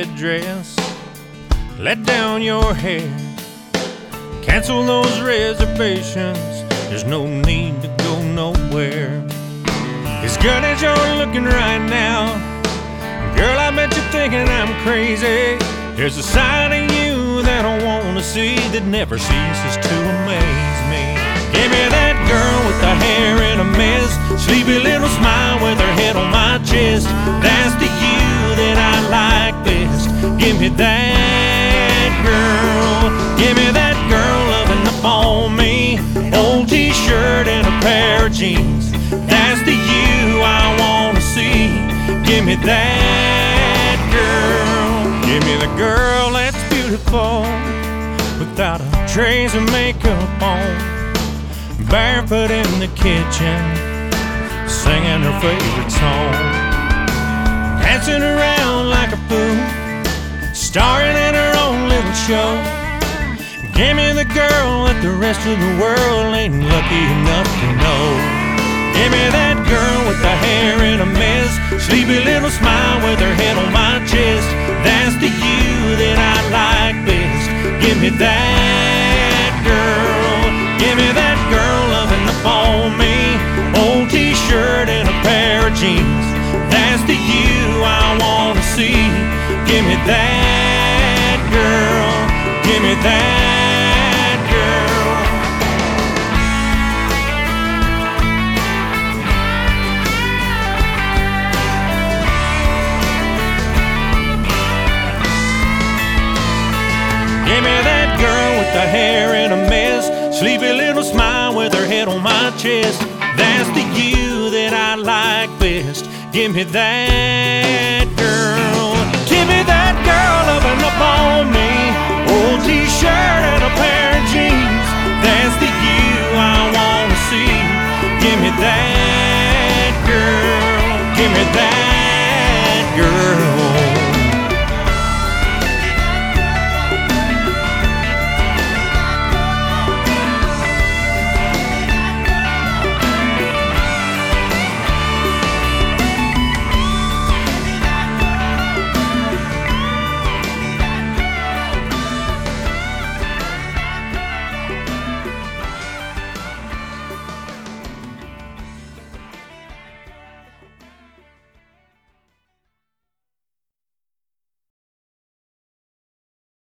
red dress, let down your hair, cancel those reservations. There's no need to go nowhere. As good as you're looking right now, girl, I bet you're thinking I'm crazy. There's a side of you that I want to see that never ceases to amaze me. Give me that girl with the hair in a mess, sleepy little smile with her head on my chest. That's the you that I like best. Give me that girl. Give me that girl loving up on me. Old t-shirt and a pair of jeans. That's the you I want to see. Give me that girl. Give me the girl that's beautiful, without a trace of makeup on, barefoot in the kitchen, singing her favorite song, dancing around like a fool, starring in her own little show. Give me the girl that the rest of the world ain't lucky enough to know. Give me that girl with the hair in a mess, sleepy little smile with her head on my chest. That's the you that I like best. Give me that girl. Give me that girl loving up on me. Old t-shirt and a pair of jeans. That's the you I want to see. Give me that girl. Give me that girl. Give me that girl with the hair in a mess, sleepy little smile with her head on my chest. That's the you that I like best. Give me that girl.